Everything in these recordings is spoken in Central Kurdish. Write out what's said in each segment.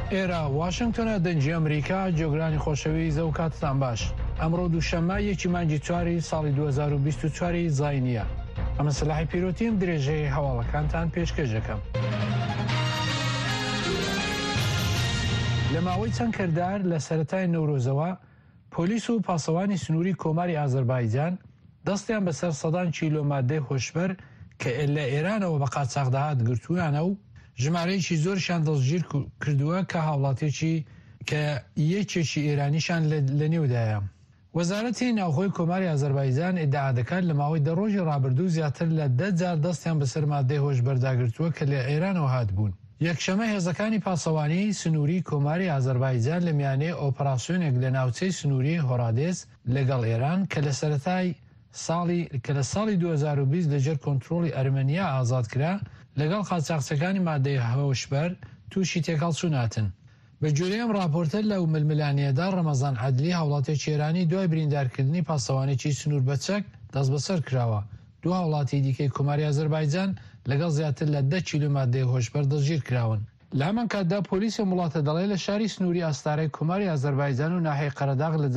ئێرە واشنگتۆنە دەنجی ئەمریکا جۆگرانی خۆشەویست و کاتتان باش. ئەمڕۆ دووشەممە 1 مانگی 4 ساڵی 2024 زای نییە. ئەمە سلاحی پیرۆتیم درێژەی هەواڵەکانتان پێشکەش دەکەم. لە ماوەی چەند کردار لە سەرەتای نەورۆزەوە پۆلیس و پاسەوانی سنووری کۆماری ئازەربایجان دەستیان بەسەر سەدان کیلۆ مادەی هۆشبەر کە لە ئێرانەوە بە قاچاق دەهات گرتوویانە و ژمارەیەکی زۆرشان دەستگیر کردووە کە هاوڵاتێکی کە یەکێکی ئێرانیشان لە نێودایە. وەزارەتی ناوخۆی کۆماری ئازەربایجان ئیدعا دەکات لە ماوەی دەڕۆژی ڕابردوو زیاتر لە 10 جار دەستیان بەسەر مادەی هۆشبەرداگرتووە کە لە ئێرانەوە هاتبوون. یەکشەمە هێزەکانی پاسەوانی سنووری کۆماری ئازەربایجان لە میانەی ئۆپەراسیۆنێک لە ناوچەی سنووری هۆرادێس لەگەڵ ئێران کە لە سەرەتای ساڵی 2020 لەژێر کۆنتڕۆڵی ئەرمەنیا ئازاد کرا لەگەڵ قاچاقچەکانی مادەی هۆشبەر تووشی تێکەڵچووناتن. بە جوورەی ئەم راپۆرتە لەو ململانیەدا ڕەمەزان عەدلی هاوڵاتێکی ئێرانی دوای بریندارکردنی پاسەوانێکی سنوور بەچەک دەست بەسەر کراوە. دوو هاوڵاتی دیکەی کۆماری ئازەربایجان لەگەڵ زیاتر لە 10 کیلۆ مادەی هۆشبەر دەستگیر کراون. لە هەمان کاتدا پۆلیسی وڵاتە دەڵێ لە شاری سنووری ئاستارەی کۆماری ئازەربایجان و ناحیەی قەرەداغ لە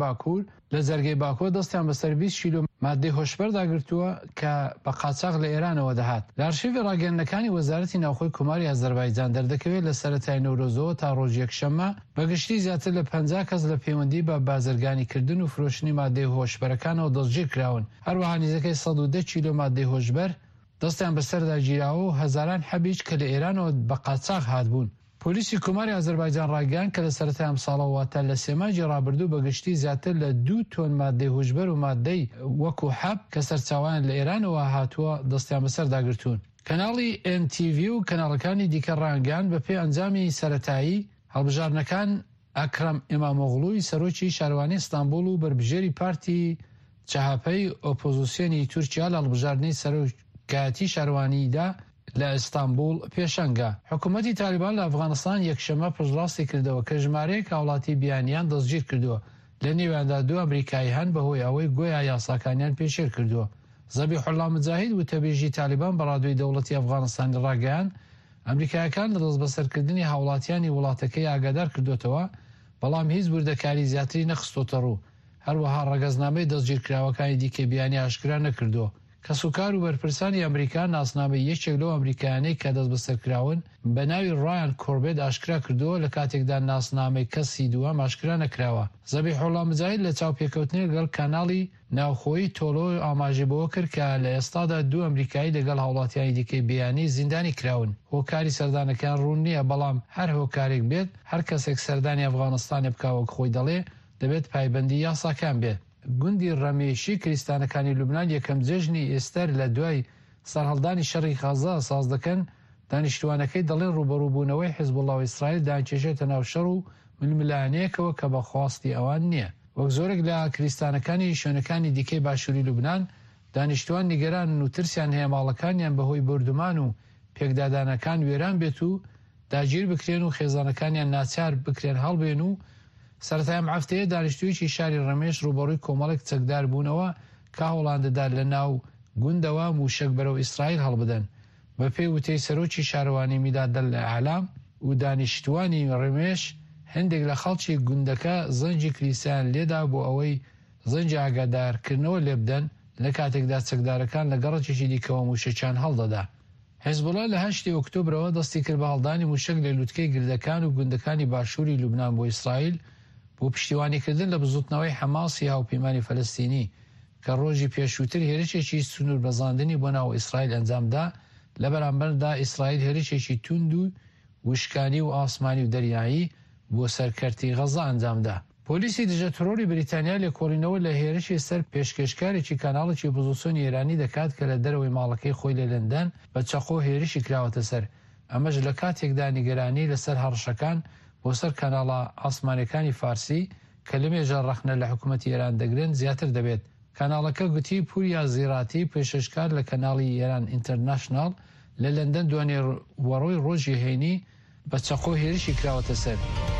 جەرگەی باکوور دەستیان بەسەر 20 کیلۆ مادەی هۆشبەر داگرتووە کە بە قاچاق لە ئێرانەوە دەهات. لە ئارشیڤی ڕاگەیاندنەکانی وەزارەتی ناوخۆی کۆماری ئازەربایجان دەردەکەوێت لە سەرەتای نەورۆزەوە تا ڕۆژ یەکشەممە بەگشتی زیاتر لە 50 کەس لە پەیوەندی بە بازرگانیکردن و فرۆشتنی مادەی هۆشبەرەکانەوە دەستگیر کراون. هەروەها نزیکەی 110 کیلۆ مادەی هۆشبەر دەستیان بەسەردا گیراوە و هەزاران حەبیج کە لە ئێرانەوە بە قاچاق هاتبوون. پۆلیسی کۆماری ئازەربایجان ڕاگەیاند کە لە سەرەتای ئەم ساڵەوە واتە لە 3 مانگی ڕابردوو بەگشتی زیاتر لە 2 تۆن مادەی هۆشبەر و مادەی وەکو حەب کە سەرچاوان لە ئێرانەوە هاتووە دەستیان بەسەرداگرتوون. کەناڵی NTV و کەناڵەکانی دیکە ڕاگەیاند بە پێی ئەنجامی سەرەتایی هەڵبژارنەکان ئەکرەم ئیمامۆغڵوی سەرۆکی شارەوانی ئیستانبوڵ و بەربژێری پارتی چەهاپەی ئۆپۆزیسیۆنی تورکیا لە هەڵبژاردنی سەرۆکایەتی شارەوانیدا لە ئیستانبوڵ پێشەنگە. حکوومەتی تالیبان لە ئەفغانستان یەکشەمە پشتڕاستی کردەوە کە ژمارەیەک هاوڵاتی بیانیان دەستگیر کردووە. لە نێواندا 2 ئەمریکایی هەن بەهۆی ئەوەی گویا یاساکانیان پێشێر کردووە. زەبیحوڵڵا موجاهید وتەبێژی تالیبان بەڕادوی دەوڵەتی ئەفغانستانی ڕاگەیاند ئەمریکایەکان لە دەست بەسەرکردنی هاوڵاتیانی وڵاتەکەی ئاگادار کردوتەوە، بەڵام هیچ وردەکاری زیاتری نەخستۆتە ڕوو. هەروەها ڕەگەزنامەی دەستگیرکراوەکانی دیکە بیانی ئاشکرا نەکردووە. کەسوکار و بەرپرسانی ئەمریکا ناسنامەی یەکێک لەو ئەمریکایانەی کە دەست بەسەرکراون بە ناوی ڕایان کۆربێت ئاشکرا کردووە لە کاتێکدا ناسنامەی کەسی دووەم ئاشکرا نەکراوە. زەبیحوڵڵا موجاهید لە چاوپێکەوتنی لەگەڵ کاناڵی ناوخۆیی تۆلۆ ئاماژەی بەوە کرد کە لە ئێستادا 2 ئەمریکایی لەگەڵ هاوڵاتیانی دیکەی بیانی زیندانی کراون. هۆکاری سەردانەکان ڕوون نییە، بەڵام هەر هۆکارێک بێت هەر کەسێک سەردانی ئەفغانستانی بکاوە خۆی دەڵێ دەبێت پایبەندی یاساکان بێت. گوندی ڕەمێشی کریستانەکانی لوبنان یەکەم جێژنی ئێستەر لە دوای سەرهەڵدانی شەڕی غەزا ساز دەکەن. دانیشتوانەکەی دەڵێن ڕوبەڕووبوونەوەی حیزبوڵڵا و ئیسرائیل دانکێشێتە ناو شەڕ و ململانەیەکەوە کە بە خواستی ئەوان نییە. وەک زۆرێک لە کریستانەکانی شوێنەکانی دیکەی باشووری لوبنان دانیشتوان نیگەران و ترسیان هەیە ماڵەکانیان بەهۆی بردومان و پێکدادانەکان وێران بێت و داگیر بکرێن و خێزانەکانیان ناچار بکرێن هەڵبێن و سەرەتای ئەم هەفتەیە دانیشتوویەکی شاری ڕەمێش ڕوبەڕووی کۆمەڵێک چەکدار بوونەوە کە هەوڵاندەدا لە ناو گوندەوە موشک بەرەو ئیسرائیل هەڵبدەن. بە پێی وتەی سەرۆکی شارەوانی میلادەل ئەعلام و دانیشتوانی ڕەمێش هەندێک لە خەڵکی گوندەکە زەنجی کلیسایان لێدا بۆ ئەوەی زەنجی ئاگادارکردنەوە لێ بدەن لە کاتێکدا چەکدارەکان لە گەڕەکێکی دیکەوە موشەکیان هەڵدەدا. حیزبوڵڵا لە 8 ئۆکتۆبرەوە دەستی کرد بە هەڵدانی موشک لە لووتکەی گردەکان و گوندەکانی باشووری لوبنان بۆ ئیسرائیل بۆ پشتیوانیکردن لە بزوتنەوەی حەماسی هاوپەیمانی فەلەستینی کە ڕۆژی پێشووتر هێرشێکی سنوور بەزاندنی بۆ ناو ئیسرائیل ئەنجامدا. لە بەرامبەردا ئیسرائیل هێرشێکی توند و وشکانی و ئاسمانی و دەریایی بۆ سەرکەرتی غەزا ئەنجامدا. پۆلیسی دژە ترۆری بریتانیا لێکۆڵینەوە لە هێرشی سەر پێشکەشکارێکی کاناڵێکی ئۆپۆزیسیۆنی ئێرانی دەکات کە لە دەرەوەی ماڵەکەی خۆی لە لەندەن بە چەقۆ هێرشی کراوەتە سەر. ئەمەش لە کاتێکدا نیگەرانی لەسەر هەڕەشەکان بۆ سەر کاناڵە ئاسمانەکانی فارسی کە لە مێژە ڕەخنە لە حکوومەتی ئێران دەگرن زیاتر دەبێت. کاناڵەکە گوتی پوریا زیراتی پێشەشکار لە کەناڵی ئێران ئینتەرناشنال لە لەندەن دوانێ وەڕۆی ڕۆژی هەینی بە چەقۆ هێرشی کراوەتە سەر.